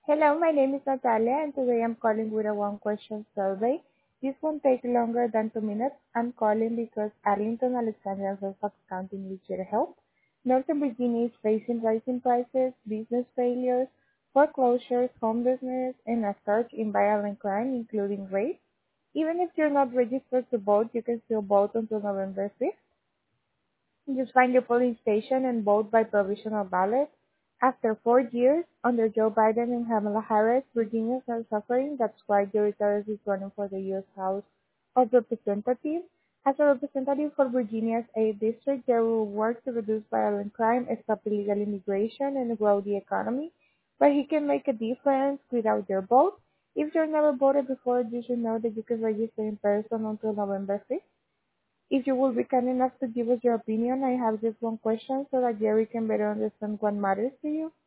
Hello, my name is Natalia, and today I'm calling with a one question survey. This won't take longer than 2 minutes. I'm calling because Arlington, Alexandria, and Fairfax County needs your help. Northern Virginia is facing rising prices, business failures, foreclosures, homelessness, and a surge in violent crime, including rape. Even if you're not registered to vote, you can still vote until November 5th. Just find your polling station and vote by provisional ballot. After 4 years under Joe Biden and Kamala Harris, Virginians are suffering. That's why Jerry Torres is running for the U.S. House of Representatives. As a representative for Virginia's 8th district, they will work to reduce violent crime, stop illegal immigration, and grow the economy. But he can make a difference without your vote. If you've never voted before, you should know that you can register in person until November 5th. If you will be kind enough to give us your opinion, I have just one question so that Jerry can better understand what matters to you.